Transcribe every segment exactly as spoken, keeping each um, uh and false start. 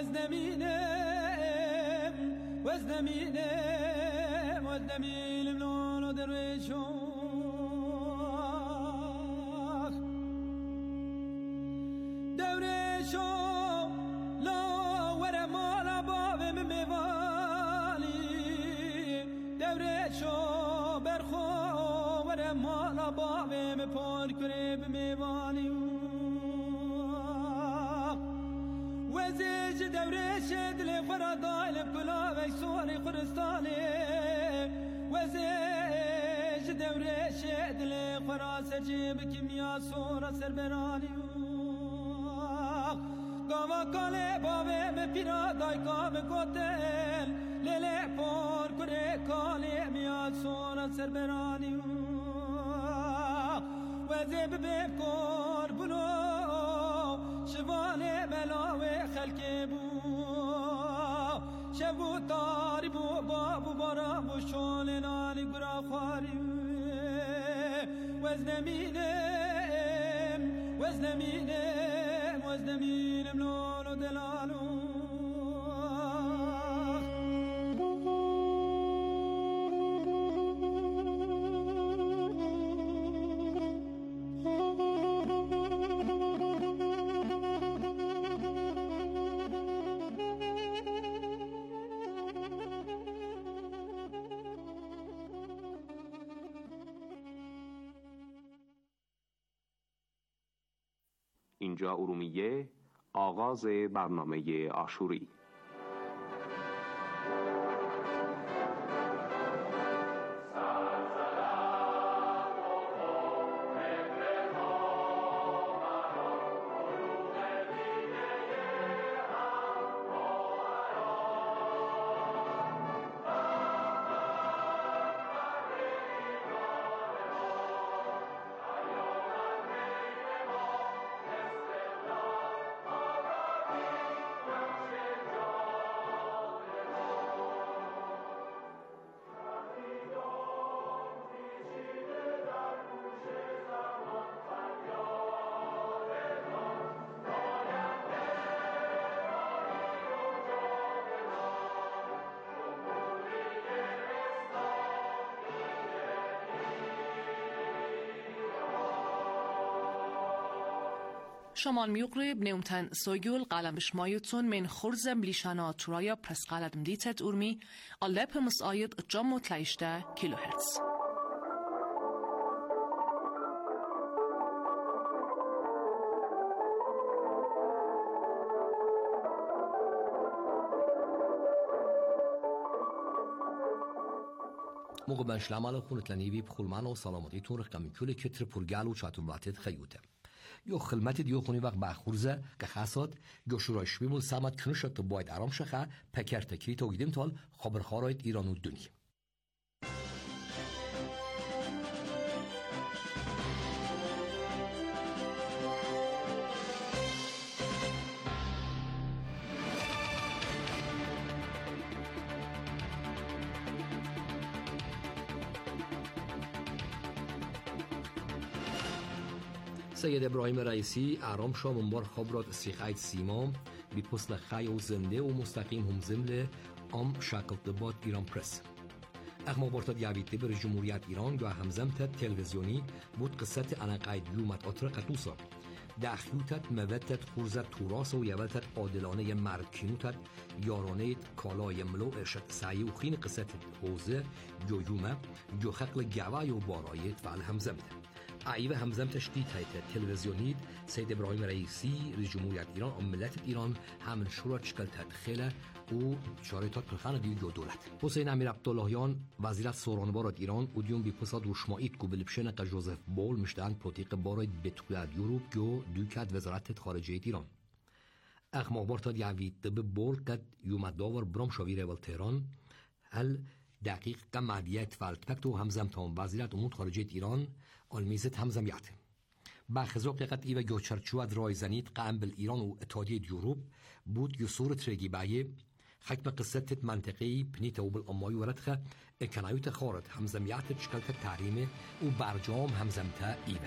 وزنمینم وزنمینم وزنمینم نونو درویشون مالا بابه می پار کنه به میوانی وزیج دورش دل خورا دایلم کلا و سوری خورستانی وزیج دورش دل خورا سرجیب کمیا سورا سربرانی گاوا کاله بابه می پیرا دای کام کتل لیله پار کنه کاله میا سورا سربرانی وزب بکر بلو شوال ملاوی خلق بو شبو تاری بو بابو بارا بو شول نالی گرا خواری وزنمینم وزنمینم وزنمینم لولو دلالو اینجا ارومیه، آغاز برنامه عاشوری. شمال میقرب نومتن سوگول قلم بشمایتون من خرزم لیشانا ترایا پرس قلم دیتت ارمی قلب مساید جام و تلیشته کیلو هرتز. موقع بنشلمال خونت لنیوی بخولمان و سلامتیتون رقمی کل کتر پرگل و چاتون باتت خیوته. یا خلمت دیو خونی وقت بخورزه که خاصات یا شورایش بیمول سامد کنشت تو باید آرام شخه پکر تکری تو گیدیم تال خبرخارایت ایران و دنیا. سید ابراهیم رئیسی آرام شو منبر خبرات سیخایت سیمام بی پسل خی و زنده و مستقیم هم زمله ام شکل دبات ایران پرس. اخما برتاد یابیده بر جمهوریت ایران یا همزمت تلویزیونی بود قصه انا قاید یومت اتر قطوسا. داخیوتت موتت خورزت توراس و یوتت عادلانه مرکینوتت یارانه کالای ملو ارشد سعی و خین قصه حوزه جو یومه جو خقل گوای و بارایت و همزمت. عیب همزم تشدید هایت تلویزیونید سید ابراهیم رئیسی رئیس جمهوریت ایران و ملت ایران همین شورا چکل تدخل و شارطات پرخان دیو دولت. حسین امیر عبداللهیان وزیر سورانبارات ایران و دیون بی پساد روشمایید کو بلبشن ق جوزف بول مشتان پوتیق باراید بتویاد یوروپ جو دوکاد وزارت خارجه ایران. اخما بارتاد یعوید به بول کد یومداور برام شویر ول تهران هل دقیق کم معدیت فالتپکت و همزم تام وزارت امور خارجه ایران آلمیزت همزمیت. با خزاق قد ایو گوچرچواد رایزنید قبل ایران و اتحادیه یوروپ بود یسور ترگی بایه حکم قصت منطقی پنیت و بالامای ورتخه اکنایوت خارت همزمیت شکلت تحریم و برجام همزمتا ایوه.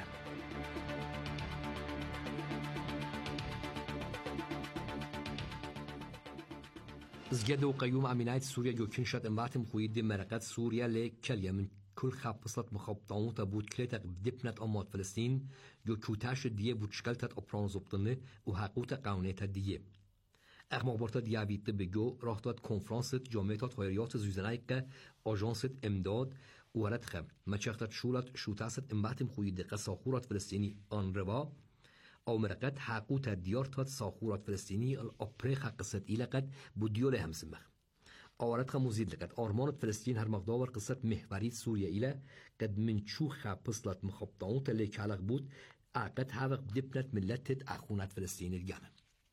زجد وقيوم عمينات سوريا جو كنشت امباتم خويد مرقت سوريا لكليا من كل خابصلت مخابطان تبود كليتك بدبنت أمات فلسطين جو كوتاش ديه بود شكلتت أبران زبطنه وحقوت قاونيت ديه اخما برتا دیابی طب جو راه داد کنفرانست جامعه خیریات زوزنایک آژانست امداد ورد خم مچختت شولت شوتاست امباتم خوی دقه ساخورات فلسطینی آن روا او مرقت حقوت دیارتات ساخورات فلسطینی الاپرخ قصت ایلقت بودیول همسمخ آورد خم مزید لقد آرمانت فلسطین هر مقدار قصت محوریت سوریه ایله قد من چوخ پسلت مخبطانوت اللي کالق بود عقد هاوق دبنت ملتت اخونت فلسطین الگانن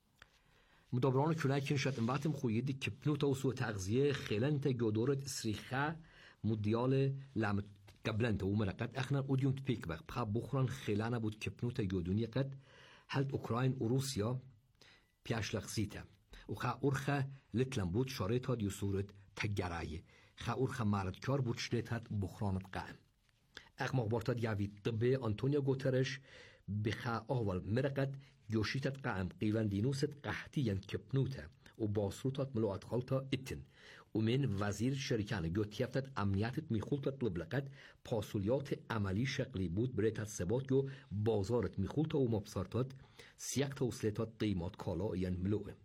مدبران كنا كنشت انبعتم خويد كبنوتا وسو تغذية خلانتا جودورت اسريخا مديال لعمت قبلانتا وملقات اخنا اوديوم تبيك بخ بخا بخران خلانا بود كبنوتا جودونية قد هلت اوكراين وروسيا بياش لغزيتا وخا ارخا لتلم بود شاريتا ديو صورت تجراية خا ارخا ماردكار بود شليتات بخرانت قائم اخ مخبارتا دياوي طبي انطونيو غوترش بخا اول مرقت جوشيتت قائم قيوان دينوست قحتيا كبنوتا وباسروتات ملوات خلطة اتن ومن وزير شركان جو تيفتت امنياتت ميخولتت لبلقت پاسوليات عملي شقلي بود بريتت ثبات جو بازارت ميخولتا ومبصارتات سيقتا وصلتات قيمات كالا ين ملوه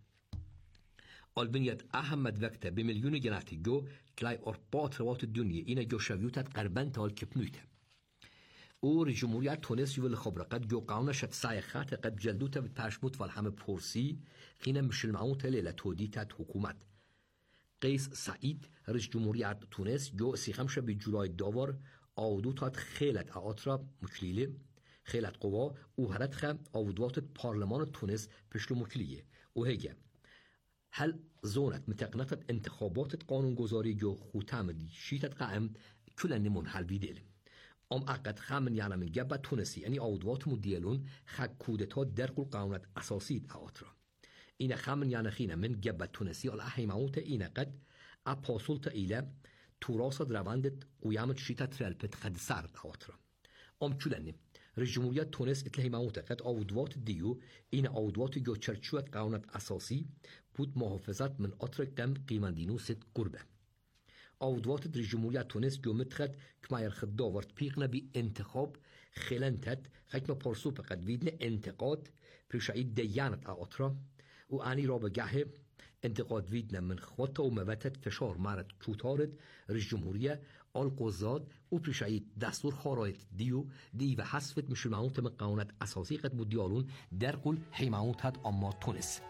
البنيت احمد وقتا بمليون جناتي جو تلاي ارباط روات الدنيا اينا جو شويوتت قربان تال كبنوتا اور جمهوریت تونس یول خبره قد جو قانونشت سایخات قد جلدوتا بتاشموت والحم پورسی خینا مشل معون تلیل تودیتت حکومت قیس سعید رج جمهوریت تونس جو سیخمش به جولای داور آودوتات خیلت آترا مکلیله خیلت قوا او هرت خم آودوات پارلمان تونس پشلو مکلیه او هگه هل زونت متقنتت انتخابات قانونگذاری جو خوتم دی شیتت قائم کلن منحل بیدل ام عقد خامن یعنی من جبه تونسی یعنی آودوات مدیلون خک کودتا در قل قانونت اساسی آترا این خامن یعنی خینه من جبه تونسی ال احیماوت این قد اپاسولت ایله توراسد رواندت قیامت شیتا ترلپت خد سرد آترا ام چلنی رجمهوریت تونس اتلهیماوت قد آودوات دیو این آودوات جو چرچوت قانونت اساسی بود محافظت من آتر قم قیماندینوست قربه آودوات در جمهوریت تونس جو متخد کمایر خد داورت پیغنه بی انتخاب خلنتت خکم پرسو پقد ویدن انتقاد پرشعید دیانت آترا و آنی را بگه انتقاد ویدن من خواتا و موتت فشار مارد کوتارد رج جمهوریه آل قضاد و پرشعید دستور خارایت دیو دی و حسفت مشلمانوت من قانونت اساسی قد بود دیالون در قل حیمانوتت اما تونس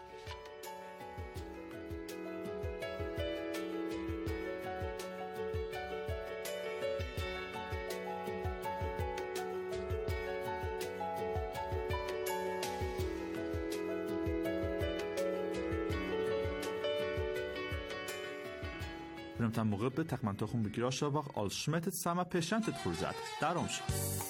برم تن موقع به تقمنتاخون بگیرا شاباق آل شمتت سما پیشنتت خورزد درام شد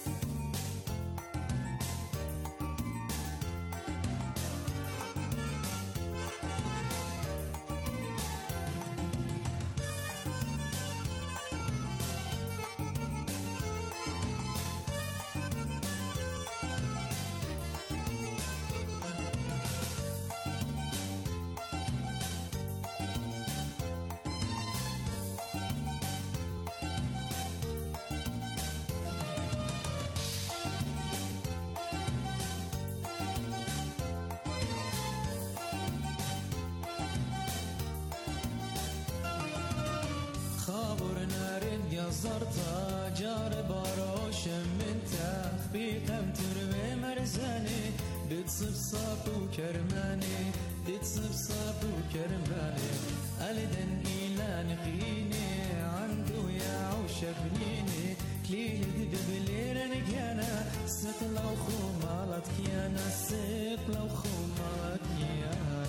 زرتا جار باراش من تخبيقم تربي مرزاني بتصف صابو كرماني بتصف صابو كرماني ألدن إيلان قيني عنده يا عوشة بنيني كليل دبلير نجانا سقلا وخمالت كيانا سقلا وخمالت كيانا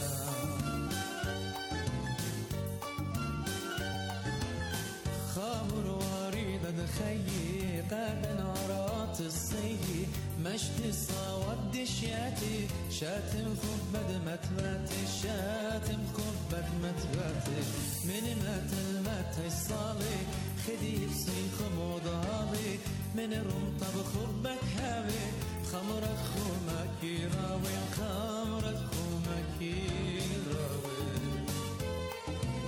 خامر خيي قاد نارات الصيي مشت صواد دشياتي شاتم خبد متباتي شاتم خبد متباتي من مات المات الصالي خديب صيخ موضالي من رمطة بخبك هاوي خمرك خومك يراوي خمرك خومك يراوي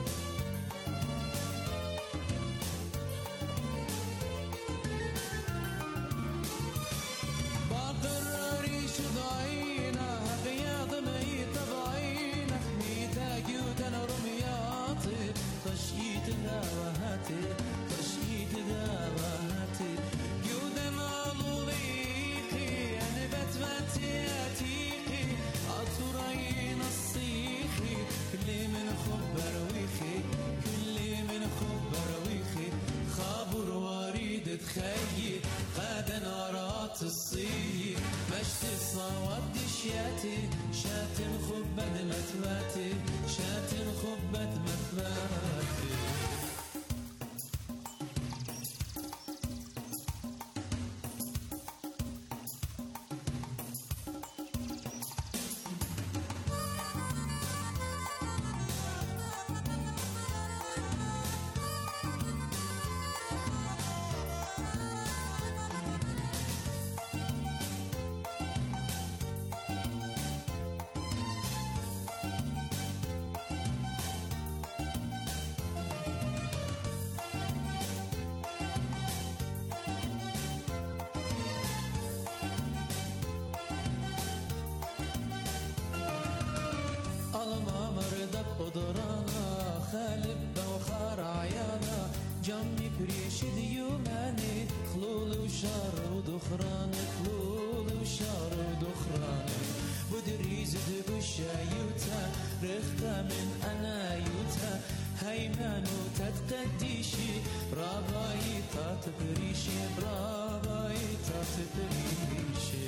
گانو تتقدیشی برابایی تا تبریشی برابایی تا تبریشی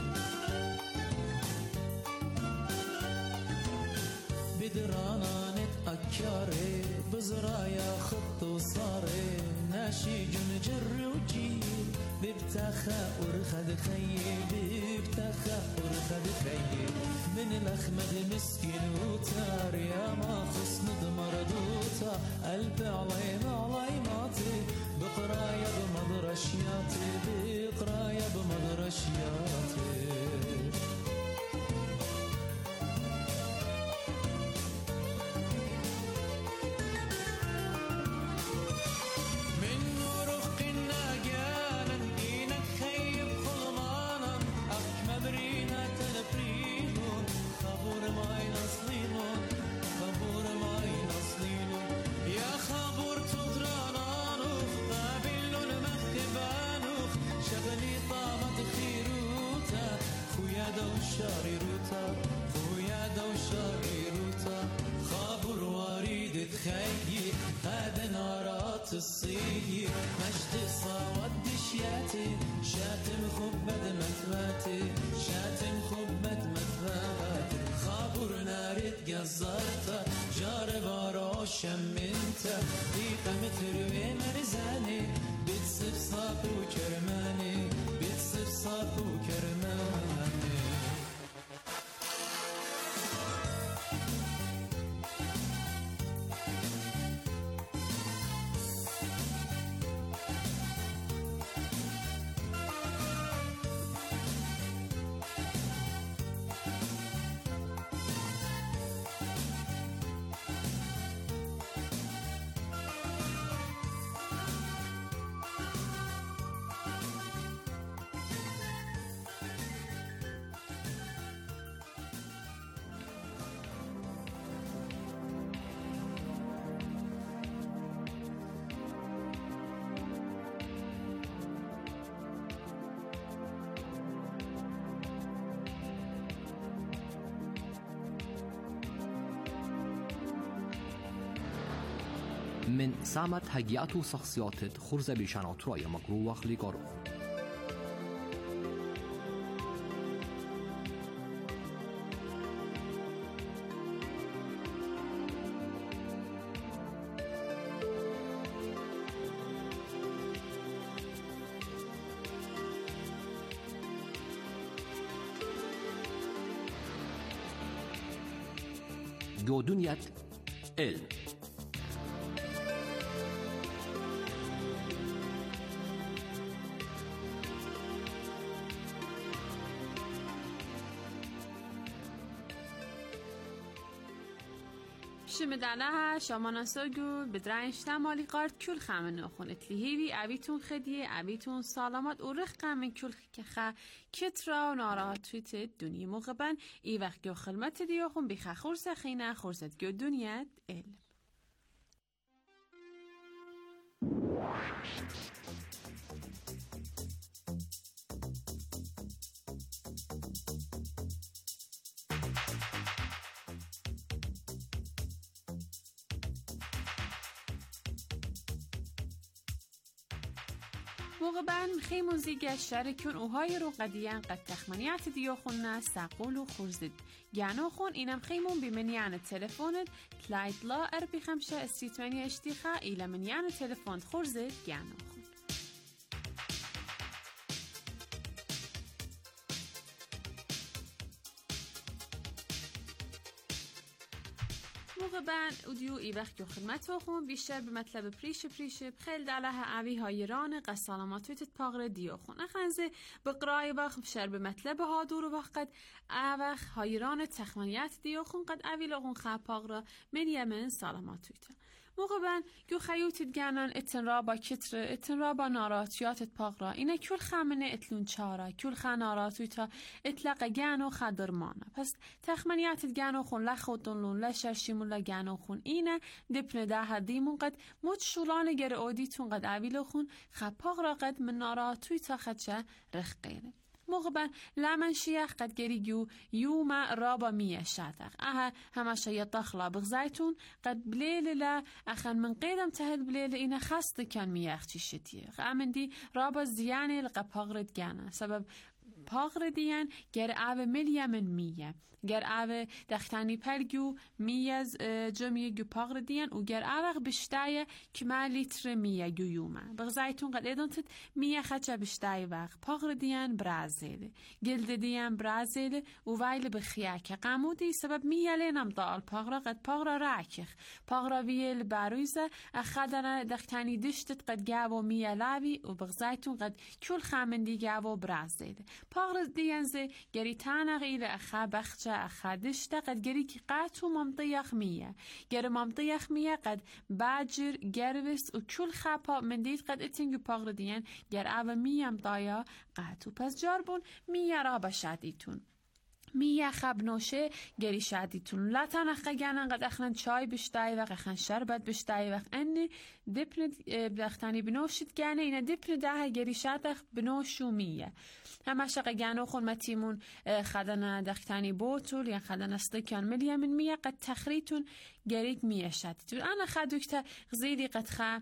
بدرانانت أكاري بزرايا خط وصاري ناشي جن جر وجيل ببتخا ورخد خيب ببتخا ورخد خيب من الأخمد مسكين وتار يا ما خصن دمردوتا قلب علي علي ماتي بقرايا بمدرشياتي بقرايا بمدرشياتي شاريروتا خويا دو شاريروتا خابر وريد تخيي هذا نارات الصيي مجد صوت دشياتي شاتم خبت متفاتي شاتم خبت متفاتي خابر نارد جزارتا جار باراشم منتا ديقة متروي مرزاني بتصف صافو كرماني بتصف صافو كرماني من سامت هجيات وشخصيات خرزة بشانات رأي مقروة لقارو جو دنيا ال شمدانها شما نسوگو بدرنش تمالی قارد کل خمن نخون اتلیهیوی عبیتون خدیه عبیتون سالامات و رخ من کل خکخه کترا و ناراحت تویت دنیا مغبن ای وقت گو خلمت دیو خون بیخه خورس خینه خورست گو دنیت ال موقباً خیمون زیگه شرکون اوهای رو قدیان قد تخمنیات دیو خوننا ساقول و خورزد گانو خون اینم خیمون بیمنیان تلفونت تلاید لا اربی خمشه استیتمانی اشتیخا ایلا منیان تلفون خورزد گانو خون موقباً اودیو ای وقت خدمت و خون بیشتر به مطلب پریش پریش بخیل دلها اوی هایران قسالمات ویتت پاغر دیو خون اخنزه بقرای وقت بشر به مطلب ها دور و وقت اوخ هایران تخمانیت دیو خون قد اوی لغون خواه پاغر من یمن سالمات ویتت موقباً گو خیوتت گنن اتن را با کتر اتن را با ناراتیاتت پاغرا اینه کل خمنه اتلون چارا کل خا ناراتویتا اطلق گنو خدرمانه پس تخمنیاتت گنو خون لخودون لون لشرشیمون لگنو خون اینه دپنه ده هدیمون قد موت شولان گر اودیتون قد اویلو خون خا پاغرا قد من ناراتویتا خدشه رخ قیره مغبن لمن شيخ قد جريجو يوم رابا مية شاتخ أها همش يطخلا بغزايتون قد بليل لا أخن من قيدم تهد بليل إنا خاصة كان مياخ تشتيخ أمن دي رابا زياني لقى باغرد جانا سبب باغردیان گر آب ملیا من میه گر آب دختانی پرگو میز جمعی گو باغردیان و گر آب بشتای کما لیتر میه گو یومه بغزایتون قد ایدونتد میه خچه بشتای وقت باغردیان برازیل گلد دیان برازیل و وایل بخیاکه قامودی سبب میه لینم دال باغرا قد باغرا راکخ باغرا ویل بارویزه اخدنا دختانی دشتت قد گاو میه لاوی و بغزایتون قد کل خامندی گاو برازیل باغرد دیانزه گری تانغ ایل اخا بخچه اخا دشته قد گری که قاتو ممطیخ میه گر ممطیخ میه قد باجر گروس و کل خاپا من دید قد اتنگو باغردیان گر آب میه مطایا قاتو پس جاربون میه را بشادیتون میه خب نوشه گری شادیتون لا تنخ گانن قد اخنن چای بشتای وقت اخن شربت بشتای وقت اني دپن بختانی بنوشت گانه اینا دپن ده گری شادخ بنوشو میه همش قجانو خون متيمون خدنا دختاني بوتول يعني خدنا استكان مليا من مية قد تخريتون جريك مية شاتتون أنا خدوكتا غزيدي قد خا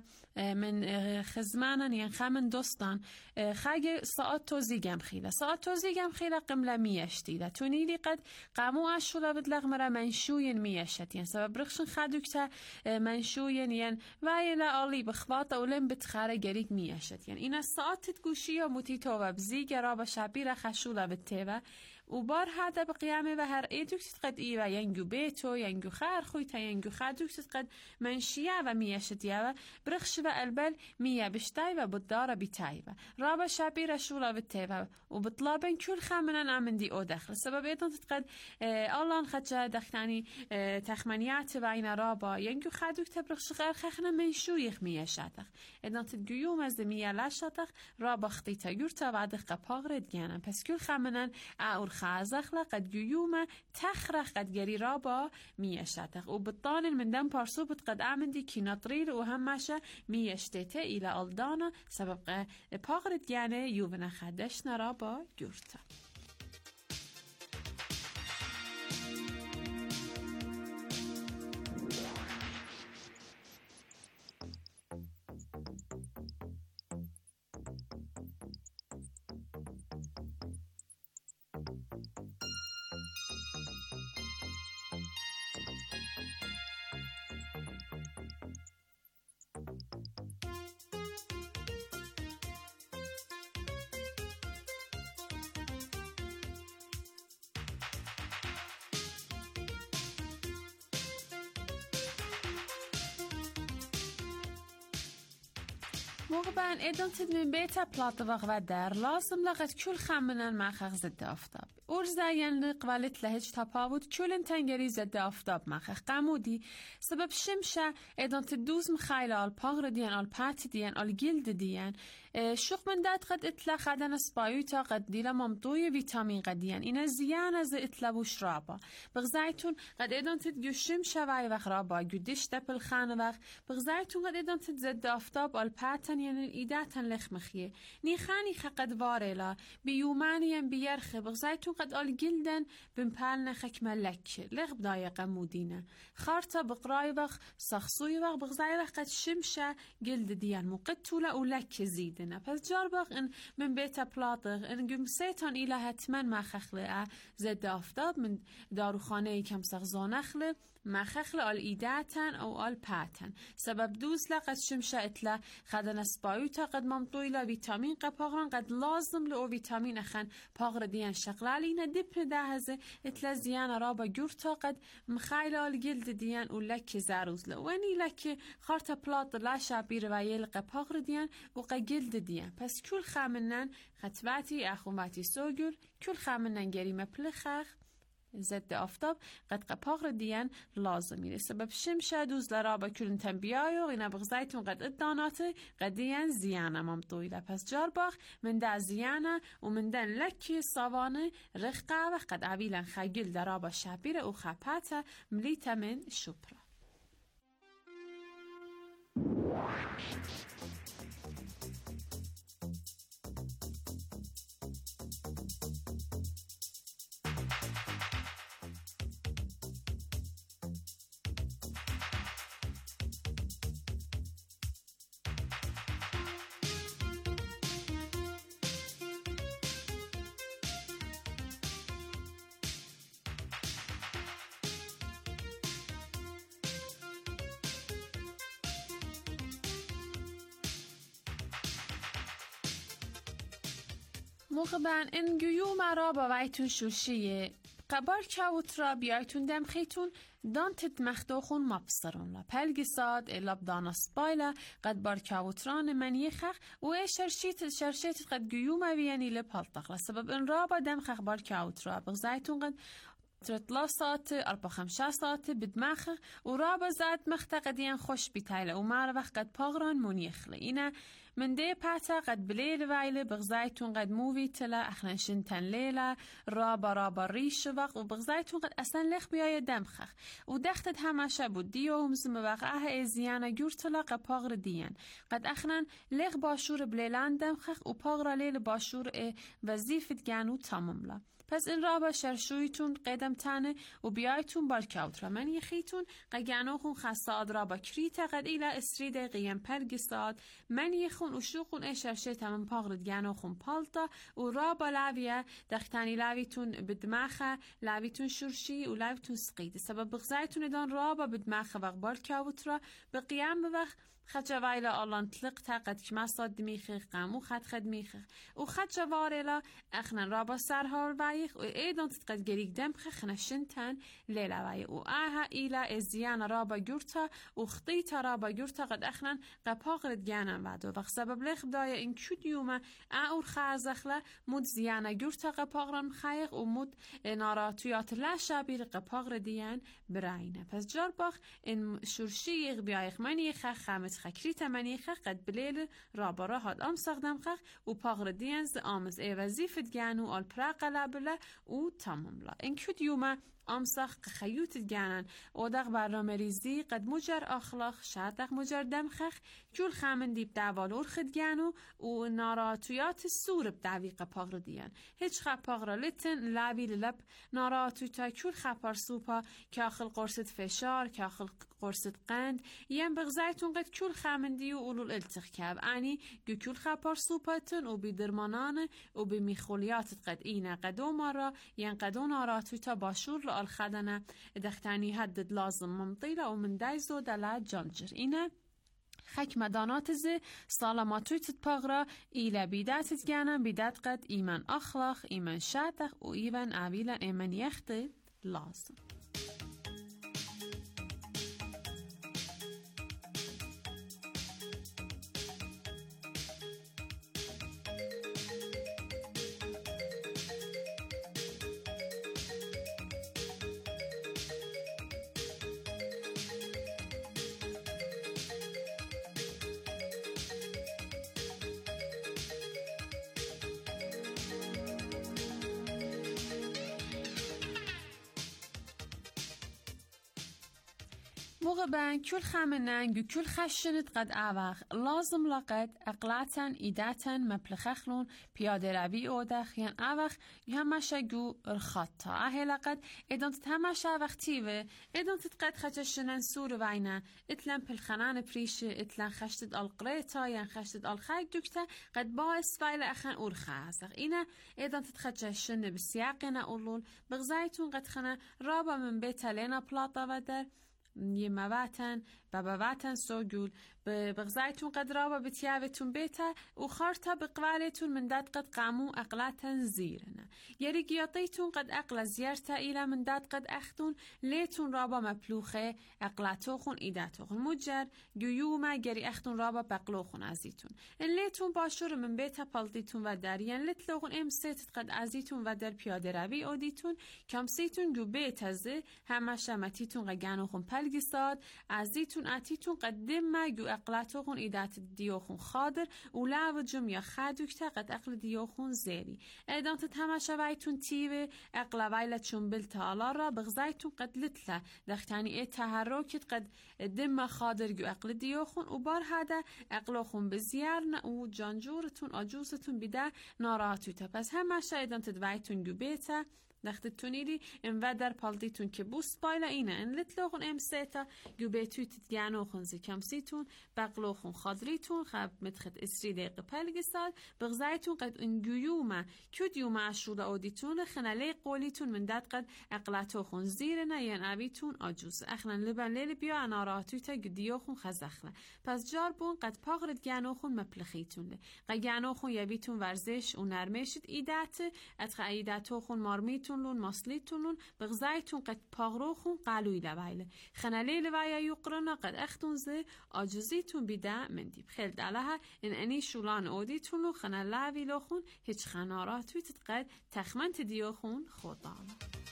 من خزمانا يعني خا من دوستان خاجة ساعات توزيجام خيلة ساعات توزيجام خيلة قملة مية شتيلة تونيلي قد قاموا عشولا بدلغ مرة منشوين مية شت يعني سبب رخشن خدوكتا منشوين يعني وايلا أولي بخواطة ولم بتخارة جريك مية شت يعني إن الساعات تتقوشية متيتوبة بزيجة رابا شابيرة خشولة بالتبة وبار هذا بقيامه و هر ایدوکت قد ای و ینگو بیتو ینگو خار خوی تا ینگو خادوکت قد منشیه و میشتیه و برخش و البل میه بشتای و بداره بیتای و رابا شابی رشولا بتیوه و بطلابن کل خامنن آمندی او دخل سبب ایدان قد آلان خدجه دختانی تخمنیات و این رابا ینگو خادوکت برخش غیر خخنه منشویخ میشتخ ایدان تدگیوم از میه لشتخ رابا خطیتا یورتا و دقه پاغرد گانن پس کل خامنن اور خازخلا قد جيومة تخرخ قد جري رابا مية شاتخ وبالطان من دم بارسوبت قد آمندي كي نطريل وهماشا مية شتيته إلى ألدانا سبب باغرد يعني يوبنا خدشنا رابا جورتا مغبن ایدان تد من بیتا پلات و در لازم لغت کل خمنن مخخ زد آفتاب ارزا ین قبالت لهج تپاود کل تنگری زد آفتاب مخخ قمودی سبب شمشه ایدان تد دوز مخیل آل پاغر دیان آل پات دیان آل گلد دیان شوق من داد قد اطلاق خدن اسپایوتا قد دیلا ممطوی ویتامین قدیان اینا زیان از اطلبوش رابا بغزایتون قد ایدان تد گو شمشه وای وقت رابا گو دش دپل خان وقت بغزایتون قد ایدان تد زد آفتاب آل پاتن يعني إيداتن لخمخيه نيخاني خقد واريلا بيومانيا بيرخ بغزايتون قد قال جلدن بمبالنا خك ملك لغ بداية قمودينا خارطة بقراي بغ سخصوي بغ بغزاي بغ قد شمشة جلد ديان مقتولة ولك زيدنا بس جار بغ إن من بيتا بلاطغ إن قمسيتان إلى هتمن ما خخلقه زد أفتاب من داروخانه كم سغزان أخلق ما خخل آل ایداتن او آل پاتن سبب دوز لقد شمشة اتلا خدن اسپایوتا قد ممطویلا ویتامین قپاغران قد لازم لو ویتامین اخن پاغر دیان شغلالین دپن دهزه اتلا زیان رابا گورتا قد مخیل آل گلد دیان و لک زاروز لو وانی لک خارتا پلاط لا شابیر و یل قپاغر دیان و قد گلد دیان پس کل خامنن خطواتی اخوماتی سوگل کل خامنن گریم پلخخ زد آفتاب قد قپاغر دیان لازمی سبب شمشه دوز لرابا کلن تنبیایو غینا بغزایتون قد اداناته قد دیان زیانه ممطویله پس جارباخ من دا زیانه و من دن لکی صوانه رخقه و قد عویلن خیل درابا شابیره و خپاته ملیته من شپره موقع این گیوم را با ویتون شوشیه قبار کهوت را بیایتون دم خیتون دانتت مختوخون مبصرون لا پلگی ساد الاب داناس بایلا قد بار کهوتران منی خخ و ای شرشیت شرشیت قد گیوم ویانی لپالتق لسبب این را با دم خخ بار کهوت را بغزایتون قد ترتلا ساعت أربعة خمسة ساعت بدماغ ورابا زاد مختقدين خوش بتايلة ومارا وقت قد باغران منيخ لإنا من دي باتا قد بليل وايلة بغزايتون قد موفي تلا أخنا شنتن ليلة رابا رابا ريش وق وبغزايتون قد أسان لخ بيايا دمخخ ودختت هماشا بوديو همزم وقعها إزيانا جورتلا قد باغر ديان قد أخنا لخ باشور بليلان دمخخ وباغر ليل باشور إيه وزيفت جانو تماملا پس این را با شرشویتون قدم تنه و بیایتون بالکاوت را من یخیتون قگانوخون خستاد را با کریتا قد ایلا اسرید قیم پرگستاد من یخون و شوخون ای شرشه تمام پاغرد گانوخون پالتا و را با لاویه دختانی لاویتون بدماخه لاویتون شرشی و لاویتون سقید سبب بغزایتون دان را با بدماخه وقت بالکاوت را به قیام بوقت خجوایلا آلان طلق تاقد کما صاد میخه قامو خد خد میخه و خجوارلا اخنا رابا سرهار وایخ و ایدان تقد گریگ دم خخنا شنتن لیلا وای و آها ایلا ازیان رابا گورتا و خطیتا رابا گورتا قد اخنا قپاقرد گانن وادو وقت سبب لخ بدایا این کود یوما آور خازخلا مود زیانا گورتا قپاقران مخایق و مود ناراتویات لا شابیر قپاقردیان براینه پس جارباخ این شرشی بیایخ منی خخامت خکریت منی خخ قد بلیل رابرا هاد آم ساقدم خخ و پاغر دینز آمز ای وزیفت گانو آل پراق لابلا و تمام لا این کود یوما آمساخ خیوت گانن و داغ برنامه ریزی قد مجر اخلاق شادق مجر دمخخ کل خامن دیب دوال ارخد گانو و ناراتویات سور بدوی قپاغر دیان هیچ قپاغر لتن لابی لب ناراتوی تا کل خپار سوپا که آخل قرصت فشار که آخل قرصت قند یم بغزایتون قد کل خامن دیو اولو الالتخکاب انی گو کل خپار سوپاتن و بیدرمانان و بیمیخولیات قد اینه قدو مارا ین قدو ناراتوی تا باشور الخدنه دختانی حدد لازم ممطيلة ومن دايزو دلا جانجر إنا خك مدانات زي سالماتوي تتباغرا إلى بيدات تجانا بيدات قد إيمان أخلاق إيمان شاتخ وإيمان عبيلا إيمان يختي لازم موقع بان كل خامنان كل خشنت قد آواخ لازم لقد اقلاتا ایداتا مبلخخلون پیاده روی اودخ یان آواخ همشا گو رخاطا اهی لقد ایدان تت همشا وقتیوه ایدان تت قد خجشنن سور وینا اتلن پلخنان پریشه اتلن خشتد القریتا یان خشتد الخاک دکتا قد باعث فایل اخن اورخه هستخ اینا ایدان تت خجشنه بسیاقنا اولول بغزایتون قد خنا رابا من بیتا لینا پلاتا و در يمواتن بابواتن سوجول بغزايتون قد رابا بتيافتون بيتا وخارتا بقواليتون من داد قد قامو أقلاتا زيرنا يريقياطيتون قد أقلا زيارتا إلى من داد قد أختون ليتون رابا مبلوخة أقلاتوخون إيداتوخون مجر جيوما جري أختون رابا بقلوخون عزيتون إن ليتون باشور من بيتا بالديتون وداريان لتلوخون إمسيت قد عزيتون ودار بيادة روي أوديتون كامسيتون جو بيتا زي هما شامتيتون غجانوخون پلگیساد عزیتون اتیتون قدم جو اقلاتوخون ایدات دیوخون خادر و لاو جم یا خادوکتا قد اقل دیوخون زیری ایدان تتماشوایتون تیوه اقلا ویلت چون بلتالا را بغزایتون قد لتلا دختانی ای تحرکت قد دم خادر جو اقل دیوخون و بار هاده اقلوخون بزیارن و جانجورتون آجوزتون بیده ناراحتوتا پس همه ایدان تدوایتون جو بیتا دخت تونیلی این و در پالتیتون که بوست بایلا اینه این لطلوخون ام سیتا گو بیتوی تتگانوخون زی کمسیتون بقلوخون خادریتون خب متخد اسری دقیقه پلگستاد بغزایتون قد انگویوما کود یوما عشرودا اودیتون خنالی قولیتون من داد قد اقلاتوخون زیرنا ین آبیتون آجوز اخنا لبن لیل بیا اناراتوی تا گدیوخون خزخنا پس جار بون قد پاغرد گانوخون مپلخیتون لی قد گانوخون یبیتون ورزش و نرمشت ایدات اتخ ایداتوخون مارمیتون لون ماسلیتون لون بغزایتون قد پاغروخون قالوی لبایله خنالی لبایا یقرنا قد اختون زی آجوزیتون بیدا مندیب خیل دالها این انی شولان اودیتون لون خنالاوی لوخون هیچ خناراتوی تتقد تخمنت دیوخون خودان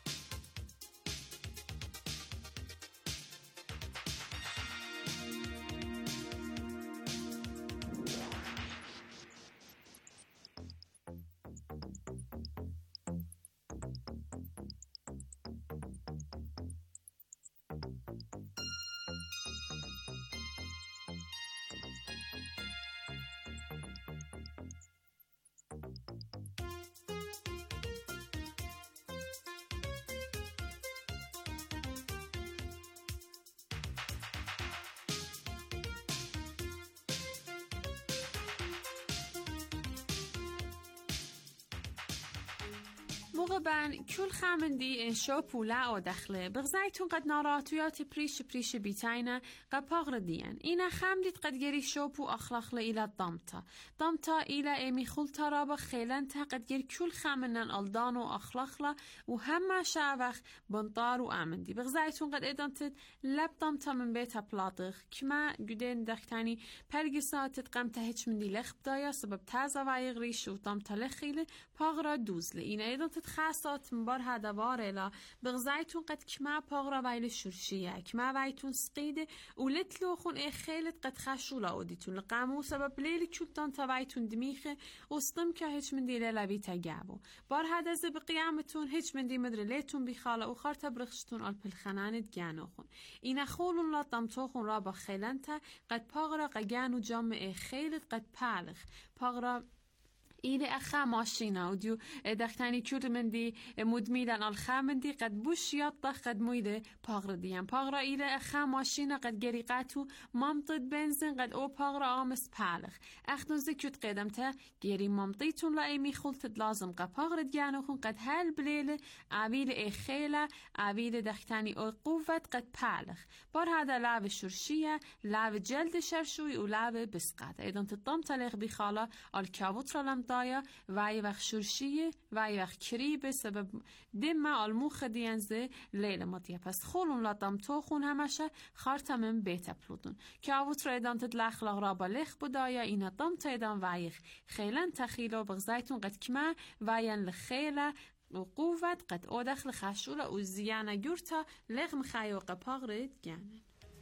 موقع بن کل خامندی این شو پولا او دخله بغزایتون قد ناراتویات پریش پریش بیتاینا قد پاغر دیان اینا خامدید قد گری شو پو اخلاق ایلا دامتا دامتا ایلا ایمی خلطا رابا خیلنتا قد گری کل خامنن الدان و اخلاق و همه شاوخ بنطار و آمندی بغزایتون قد ایدانتد لب دامتا من بیتا پلاطخ کما گدین دختانی پرگساتت قمتا هیچ من دی لخ بدایا سبب تازه وایغ ریش و دامتا لخیله پاغرا دوزله اینا ایدانتد خاصات مبار هدوار الا بغزایتون قد کما پاغرا وایل شرشیه کما وایتون سقیده و لتلوخون ای خیلت قد خشولا اودیتون لقامو سبب لیلی چوبتان تا وایتون دمیخه استم که هیچ من دی لیلوی تگابو بار هدزه بقیامتون هیچ من دی مدر لیتون بخاله و خارتا برخشتون آل پلخناند گانوخون اینا خولون لا دمتوخون را با خیلنتا قد پاغرا قگانو جامع ای خیلت قد پالخ پاغرا این اخا ماشینا و دیو دختانی چود من دی مدمیدن الخا من دی قد بوش یاد قد مویده پاغر دیم پاغر ایره اخا ماشینا قد گریقاتو مامتد بنزین قد او پاغر آمس پالخ اختون زکیوت قدم تا گری مامتیتون لا ایمی خلطت لازم قد پاغر دیانو خون قد هل بلیل عویل ای خیله عویل دختانی او قوت قد پالخ بار هذا لاو شرشیه لاو جلد شرشوی و لاو بسقات ایدان تطم تلیخ بخالا الکابوت را لم دایا وای وقت شرشیه وای وقت کری به سبب دم الموخ دیانزه لیل مدیه پس خولون لادم تو خون همشه خارتمن بیت پلودون که آوت را ایدان تد لخلاق را با لخ بدایا اینا دم تا ایدان وایخ خیلن تخیلو بغزایتون قد کما واین لخیله و قوت قد او دخل خشوله و زیانه گورتا لغم خیو قپاق رید گانن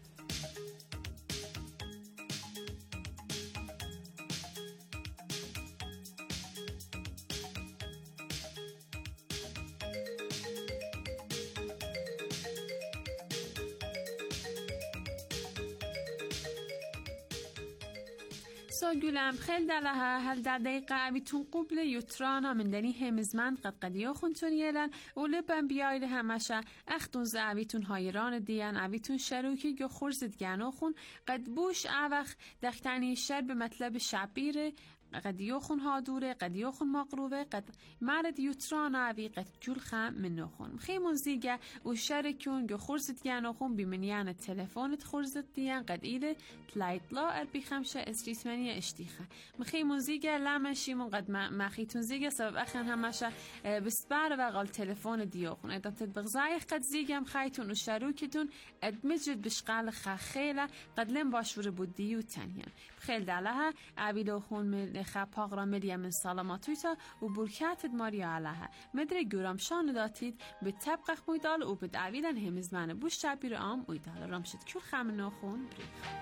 سوگلم خیل دلها هل در دقیقه عبیتون قبل یوترانا من دنی همزمند قد قدیا خونتون یلن و لبن بیایل همشه اختون ز عبیتون هایران دیان عبیتون شروکی گو خورزد گنو خون قد بوش عوخ دختانی شر به مطلب شعبیره قد يوخن هادوره قد يوخن مقروبه قد مرد يوتران عوي قد كل خام منوخن خيمون زيجا وشاركون جو خرزت يانوخن بمنيان التلفون تخرزت ديان قد إيده تلايت لا أربي خمسة استريتمانية اشتيخة مخيمون زيجا لامشيمون قد ما ما خيتون زيجا سبب أخن همشة بسبار وغال تلفون ديوخن إذا تتبغزايخ قد زيجا مخيتون وشاروكتون أدمجد بشقال خاخيلة قد لم باشور بوديو تانيان خيل دالها عبيلوخون من خپاق را ملیم من سلاماتویتا و برکتت ماریا علها مدر گرام شان داتید به طبق مویدال و به دعویدن همزمن بوش شبیر آم مویدال رامشد کل خم ناخون بریخ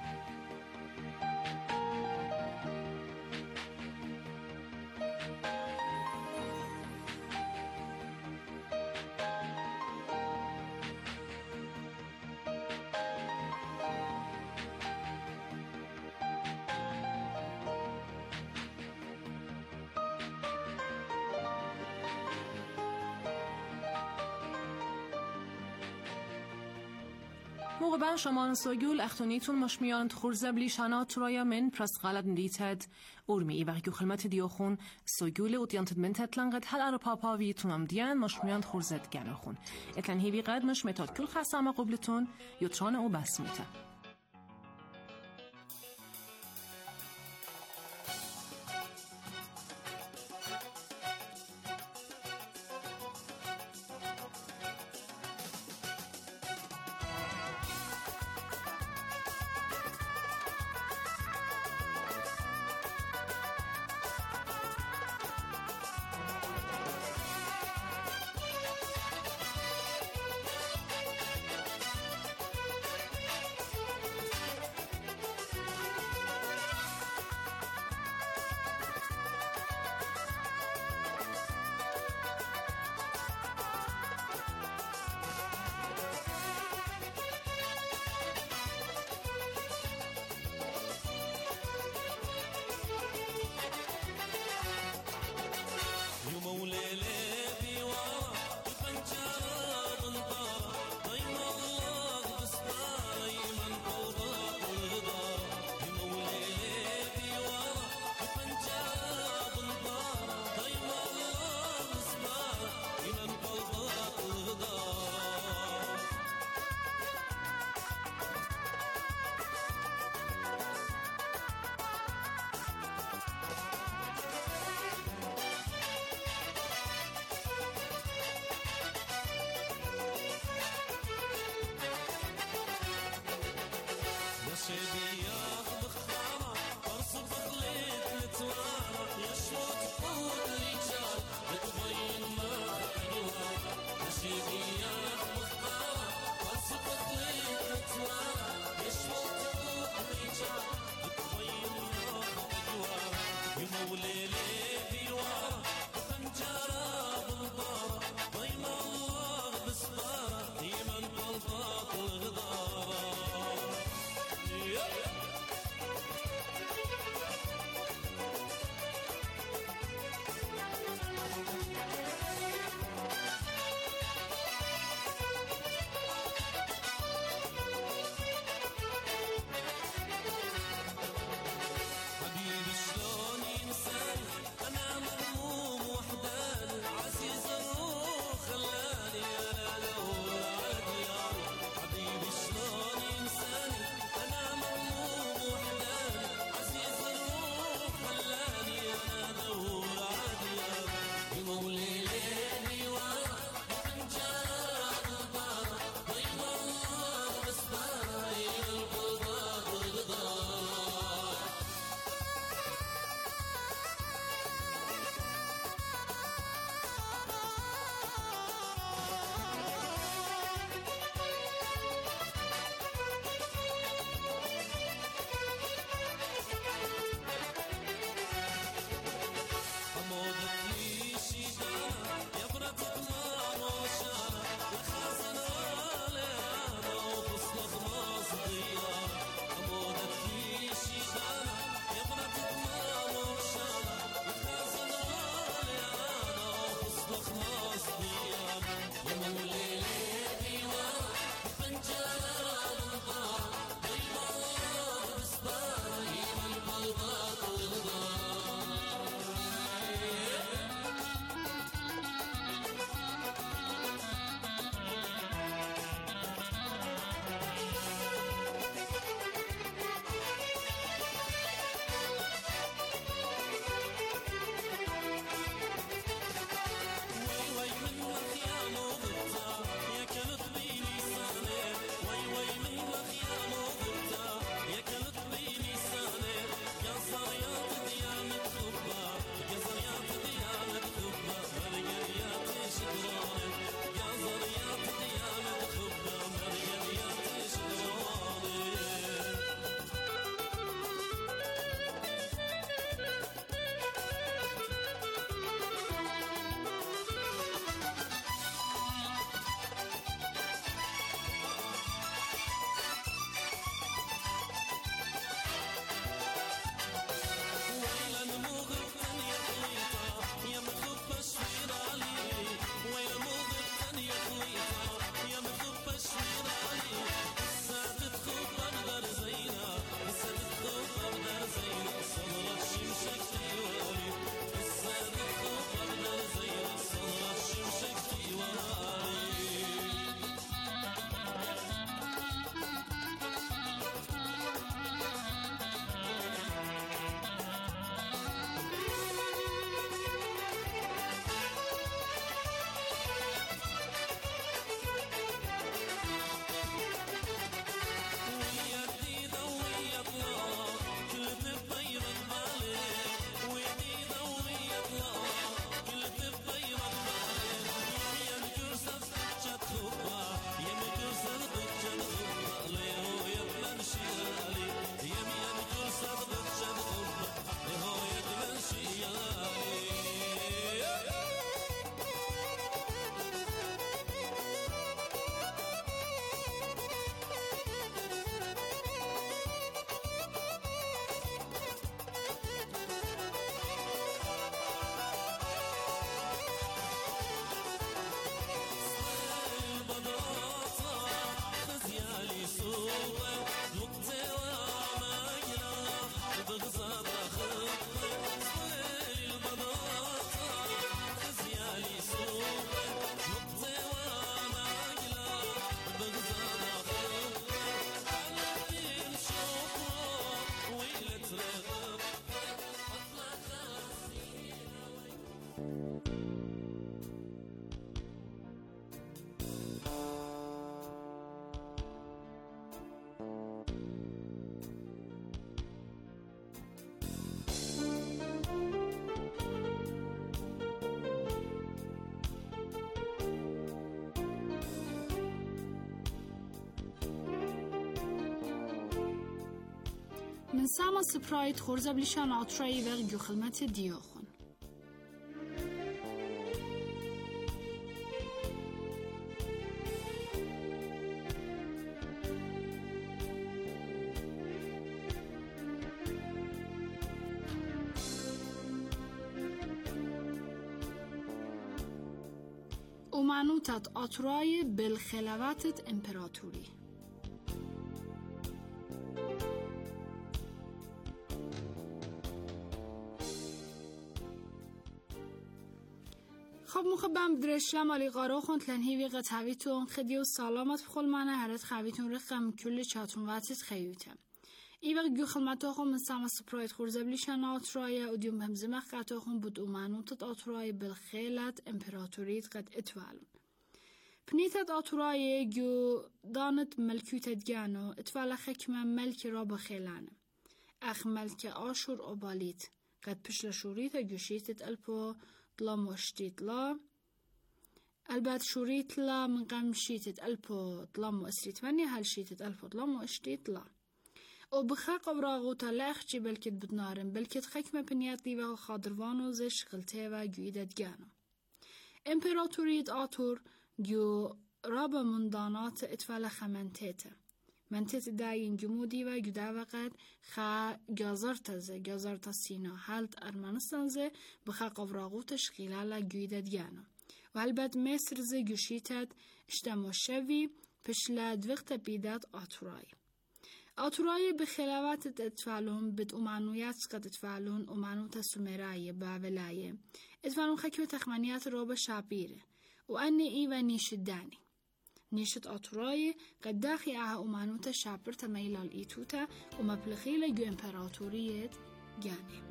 موقع شمان سوگول اختونیتون مشمیان خورزه بلیشانا ترایا من پرس غلط ندیتد اورمی ای وقتی خدمت دیوخون سوگول اوتیانت من تطلنقت هل ار پاپا ویتونم دیان مشمیان خورزت گناخون اتن هیوی قد مش متاد کل خسامه قبلتون یوتران او بس میته. Yeah. من ساما سپراید خورزه بلیشان آترایی و گو خلمت دیاخون. ومعنوتت آترای بالخلواتت امپراتوری. خب مخبم درشلم آلی قارو خونت لنهیوی قطعویتون خدی و سلامت بخول منه هرد خویتون رقم کل چاتون واتت خیوتم. ای وقت گو خلمتا خون من ساما سپراید خورزه بلیشن آترای و دیوم همزمه قطع خون بود ومعنوتت آترای بالخلت امپراتوریت قد اتوالون. پنیتت آترای گو دانت ملکوتت گانو اتوالا خکمه ملک را بخیلانه. اخ ملک آشور اوبالیت قد پشل شوریت گوشیتت الپو لا مشتيت لا البات شوريت لا من قام شيتت ألبو ظلام وأسريت مني هل شيتت ألبو ظلام وأشتيت لا وبخاق براغوتا لا أخجي بلكت بدنارن بلكت خكمة بنياتي و خادروانو زش غلطه و جويدت جانو امپراتوريت آتور جو رابا مندانات اتفال خمنتيته منتت داين جمودي و جدا وقت خا جازرت زه جازرت سینا حالت ارمنستان زه بخا قوراغوتش خلال جویدت جانا و البته مصر زه جوشیتت اشتماشوی پشلد وقت بیدت آتورای آتورای بخلاوات اتفالون بد امانویات قد اتفالون امانوت سومرای باولای اتفالون خکیو تخمانیات روبه شابیره و اني ای و نیشدانی نيشت آتوراي قد داخي اها امانوتا شابر تميلا الإيتوتا ومبلغيلا جو امبراطورية جاني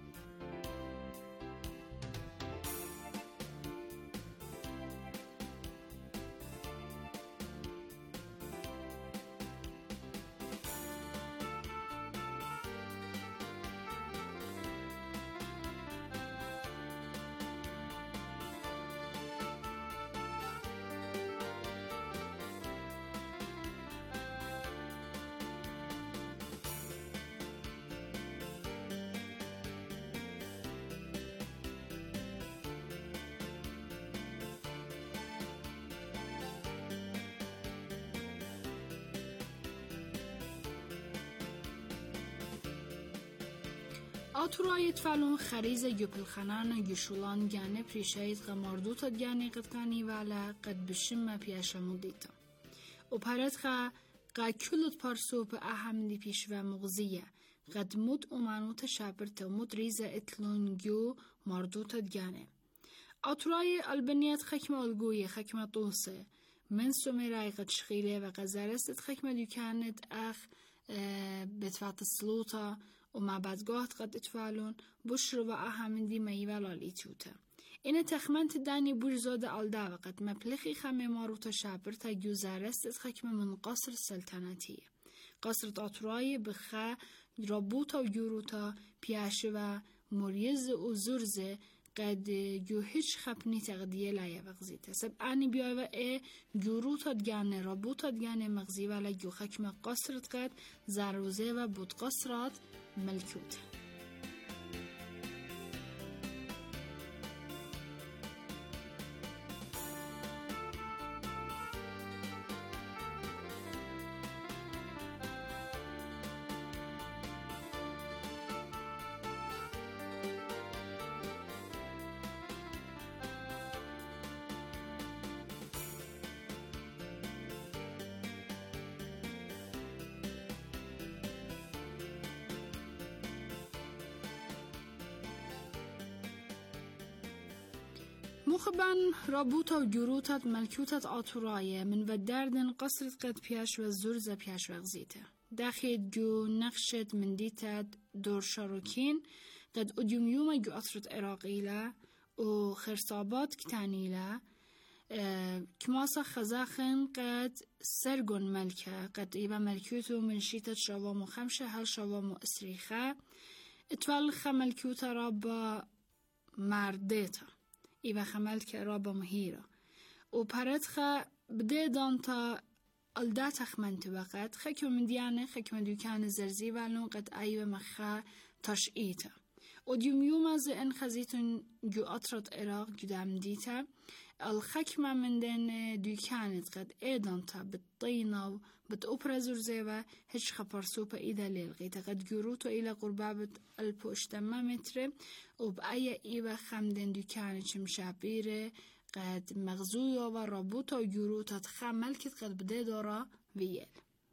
آتورای تفلون خریز یوپل خنان یشولان گانه پریشید غماردوتا گانه قد کانی والا قد بشم پیاشمو دیتا و پرد خا قد کلت پارسو به اهمدی پیش و مغزیه قد مد امانوت شابرت و مد ریز اتلونگیو ماردوتا گانه آتورای البنیت خکم الگوی خکم طوسه من سومرای قد شخیله و قد زرست خکم دیوکانت اخ بتفات السلوطه وما بدگاهت قد اتفالون بشر و اهمندی میوال آلیتوته. این تخمنت دانی برزاد آلده وقت مبلغی خمه ماروتا شابر تا گوزارست از حکم من قصر سلطنتیه. قصر آتورای بخه رابوتا و گوروتا پیاشه و مریز و زرزه قد جو هیچ خپنی تقدیه لایه وغزیته. سب انی بیای و ای گوروتا دگانه رابوتا دگانه مغزی ولی جو حکم قصرت قد زروزه و بود قصرات ملكوت. مخبن رابوتا و جروتات ملكوتات آتورایه من و دردن قصرت قد پیاش و زرز پیاش وغزیته داخل جو نقشت من دیتات دور شاروکین قد ادیوم یوم جو اطرت عراقیلا و خرصابات کتانیلا كماسا خزاخن قد سرگون ملكه قد إيبا ملكوتو من شيتة شوامو خمشة هل شوامو إسريخة اتوال خملكوتا رابا مرديتا إيبا خملك رابا مهيرا و پرتخا بده دانتا الدا تخمنت وقت خكم من ديانة خكم دكان زرزي والون قد أيوة مخا تشئيته وديوم يوم از ان خزيتون جو أطرت عراق جدام ديتا الخكمة من دين دكانت قد ايدانتا بالطينة بتأبرزور زيوة هش خبرسوبة إيدا للغيتا قد جروتو إلى قربابة البوشتما متر وبأي إيوة خمدن دكانت شمشابيره قد مغزويا و رابوتا جروتا تخم ملكت قد بده دارا ويل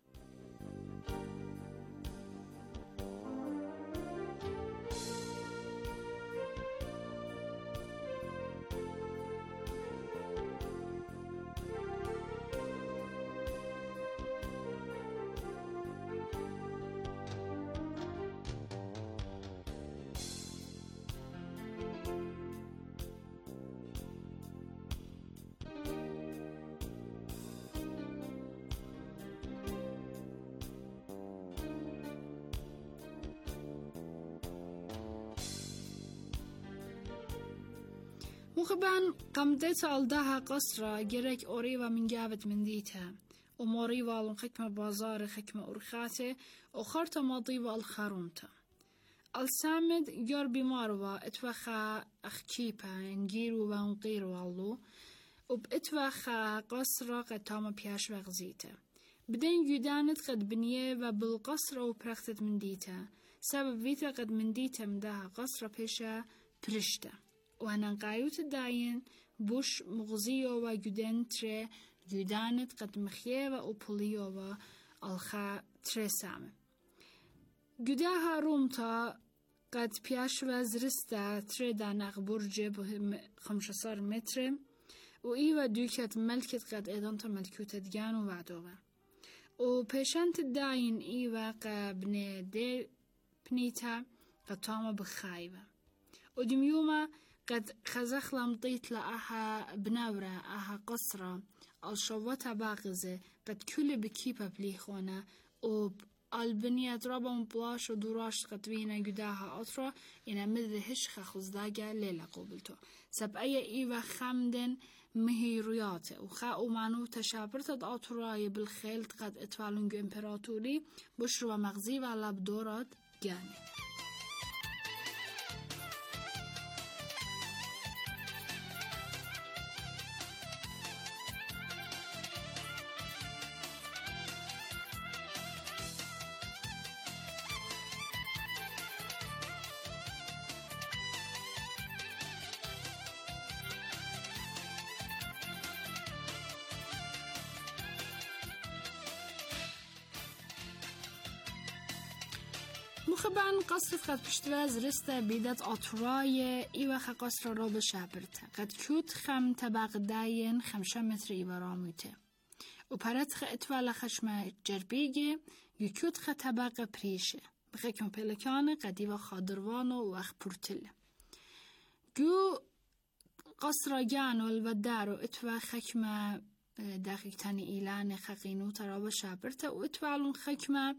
مخبان قمدت الدها قصرة جرك أوريوا من جابت من ديتها وموري والون خكمة بازار خكمة أرخاته وخرطة ماضي والخرومته السامد جار بماروا اتوخا أخشيبا نجيروا ونقيروا والله وباتوخا قصرة قد تاما بياش وغزيته بدين جدانت قد بنيه وبالقصرة وبرختت من ديتها سبب فيتا قد من ديتها مداها قصرة بيشا برشته وأنا قايوت الداين بوش مغزيو و جدان تري جدانت قد مخيه و أبوليو و الخا تري سامه جداها رومتا قد بياش و زرستا تري داناغ برجه بخمشصار متر و إيوة دوكت ملكت قد إدانتا ملكوتة ديان و وعدوه و پیشنت الداين إيوة قبني دي بنيتا قد تاما بخايبه و دميوما قد خزخ لمطيت لأها بنورة أها قصرة الشوطة باغزة قد كل بكيبة بليخونة والبنية رابا مبلاش ودوراش قد بينا جداها أطرة إنا مذ هشخة خزداجة ليلة قبلتو سب أي إيوة خمدن مهيرياته وخاء معنو تشابرتت أطراي بالخيل قد اتفالونجو إمبراطوري بشروا مغزي وعلا بدورات جاني مخبان قصر قد پشتواز رسته بیدت آتورای ایوخ قصر را بشابرته قد کود خم طبق داین خمشه متر ایورامیته و پرت خ اتوالا خشم جربیگه یکود خ طبق پریشه بخکم پلکانه قد ایوخ خادروانو و اخ پورتله جو قصر جانول و دارو اتوا خکم دقیق تانی ایلان خقینو ترا بشابرته و اتوالون خکم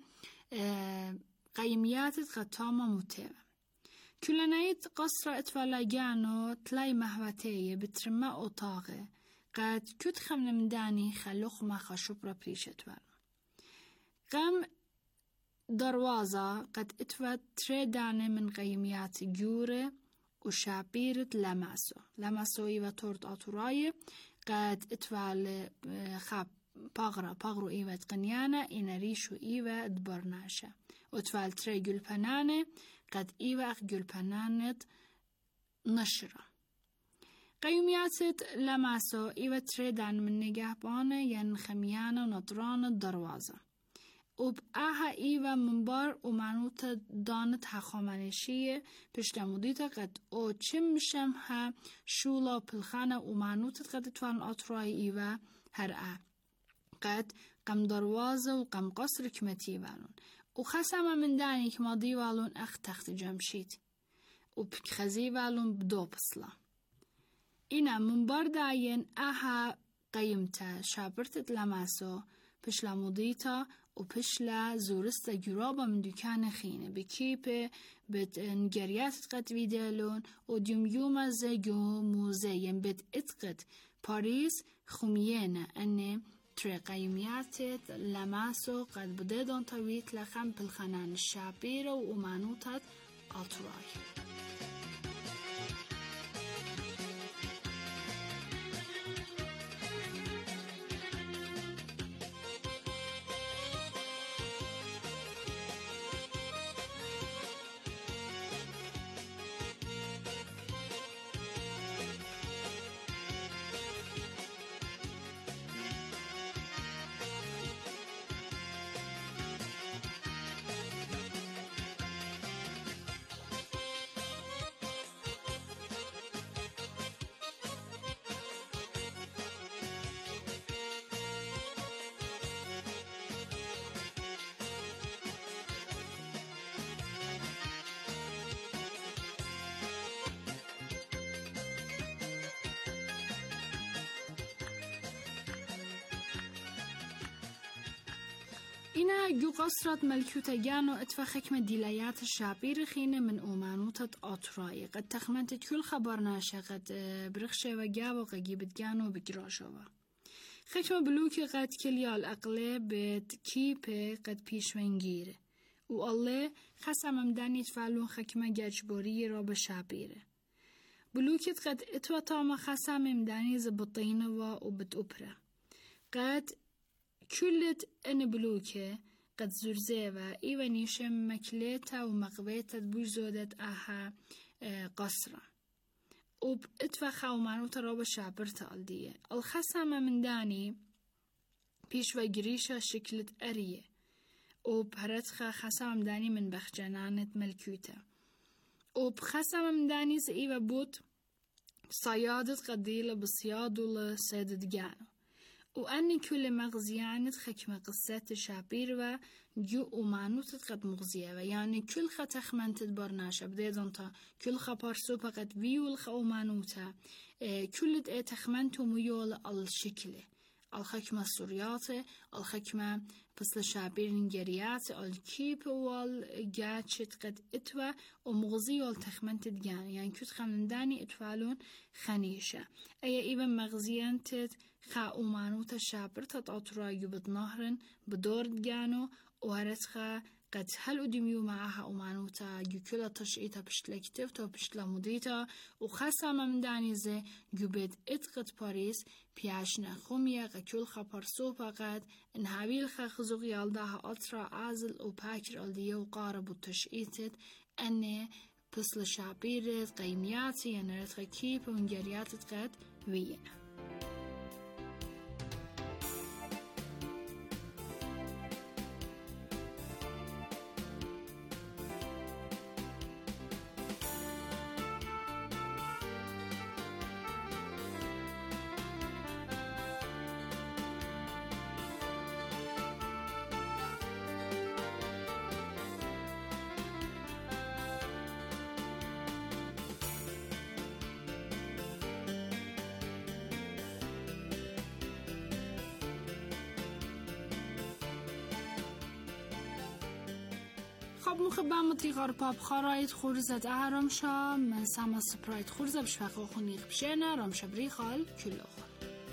قيميات قد تاما متابع كلنايت قصر اتفالاجانو تلاي مهواتيه بترما اوطاغه قد كد خمنا من داني خلوخ ما خشوبرا بريشتوال قم دروازة قد اتفا تري داني من قيميات جورة وشابيرة لماسو لماسو ايوا تورت آتوراي قد اتفال خاب باغرا باغرو ايوا تقنيانا اينا ريشو ايوا دبرناشا وتفال تري جلبنانه قد ايوا اخ جلبنانت نشرة قيومياتت لماسو ايوا تري دان من نگهبانه ين خميانه نطران الدروازة وبآها ايوا منبار ومعنوت دانت حخامنشيه پشتمودیتا قد او چم شمها شولا پلخانه ومعنوت قد توان اطرای ايوا هر اه قد قم دروازة وقم قصر كمتي والون وخسما من داني كما دي والون اخ تخت جمشيد وبخزي والون بدو بصلا اينا منبار داين اها قيمتا شابرتت لماسو پشلا موديتا وپشلا زورستا جرابا من دكان خينه بكيبه بت نجريات قد ويدالون وديوم يوم زيجو موزيين بت اتقد باريس خميانة أن تري قيميات لماسو قد بديدون تويت لخم بالخنان الشابيرة ومانوتات أطراي. اینا جو قصرت ملكوتجان و اتفخك من ديلايات الشعبير خينة من أمانوتة أطراي قد تخمنت كل خبر ناشا قد برخشة وجابو قجيبت جانو بجراشوا خكمة بلوكي قد كليال أقلي بتكيبه قد بيشوينجيره والله خسم مداني تفعلون خكمة جاجبوري را بشعبيره بلوكي قد اتوطام خسم مداني زبطينه وبتأبره قد كلت أن بلوكة قد زرزيبا إيوانيشم مكليتا ومقبيتا بوزودت أها قصرة وبإتفاخا ومعنوتا روبا شعبرتا الدية الخسامة من داني بيشوى قريشة شكلت أريه وبهرتخا خسامة من داني من بخجانانة ملكوتا وبخسامة من داني زئيبا بوت صيادة قديلة بصيادو لسيدة جانو وأني كل مغزيانة خكمة قصة شابير و جو ومعنوت قد مغزية يعني كل خطخ من تدبرناش بديدانتا كل خبارسو قد بيول خأومانوتا كل تخمنتو ميول الشكل الخكمة السوريات الخكمة بس شابير نجريات الكيب والجاتشت قد اتوا ومغزي والتخمنت دجان يعني كنت خمنداني اتفالون خنيشة اي ايبا مغزيان تد خاومانوتا شابر تطاطرا يبد نهرن بدور دجانو وهرتخا قد هل أدميو معها أمانوتا يكلا تشئيتا بشتلا كتفتا وبشتلا مديتا وخاصة من دانيزة جبت اتقد باريس بياشنا خوميا غكل خبر صوبا قد انهابيل خاخزوغ يالداها أطرا عازل وباكر الدية وقارب التشئيتت أني بسل شابيرت قيمياتي ينرتغا كيب ونجرياتت قد ويه خب مخبا متیغار پاپ خارایت خورزت اهرام شا من سما سپرایت خورزه بشفاقه خونیق بشینه رام شبری خال کلو خال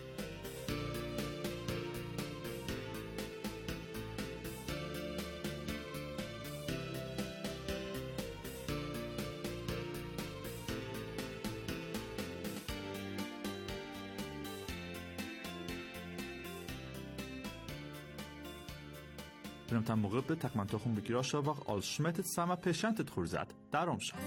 برم تم موقع به تقمن تخم بگیرا شاوق آل شمتت سما پیشنتت خورزد درام شا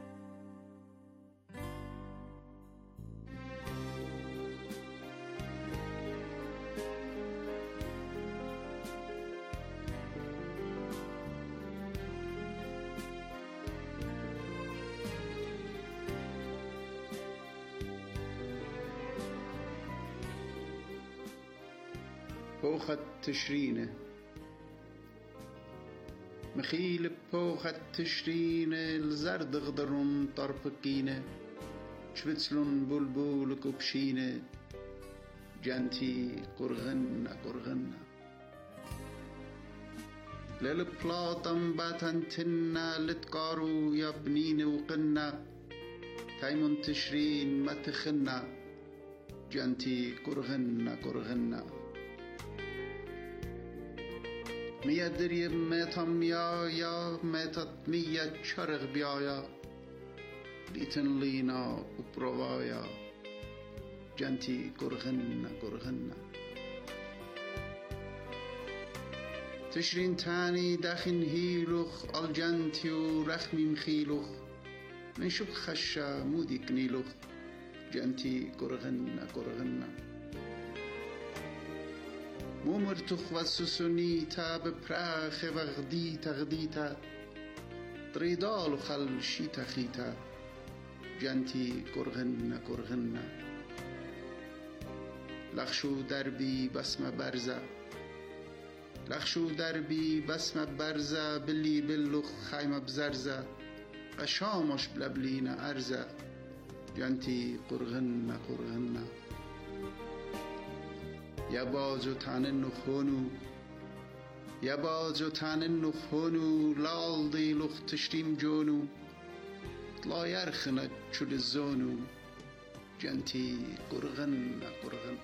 بوخت تشرينه مخيل بوخت تشرينه الزرد غدرون طربكينه شبتسلون بلبول كبشينه جانتي قرغنا قرغنا للبلاطم باتنتنا لتقارو يبنين وقنا تايمون تشرين ما تخنا جانتي قرغنا قرغنا میادری میتام میا یا میتات میا چرغ بیایا لیتن لینا و بروایا جنتی گرغن گرغن تشرين تاني داخن هيلوخ الجنتي ورخمي مخيلوخ من شوك خشا مودي كنيلوخ جنتي قرغنا قرغنا مومرتوخ وسوسوني تاب براخ وغدي تغديتا طريدال خل شيتا خيتا جنتي قرغنا قرغنا لخشو دربي بسمة برزة لخشو دربي بسمة برزة بلي بلوخ خايمة بزرزة قشامش بلبلينا أرزة جنتي قرغنا قرغنا يا بازو تانن نخونو يا بازو تانن نخونو لال دي لوخ تشتيم جونو طلا يرخنا چول الزونو جنتي قرغنا قرغنا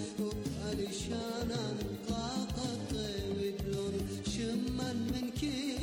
من من كي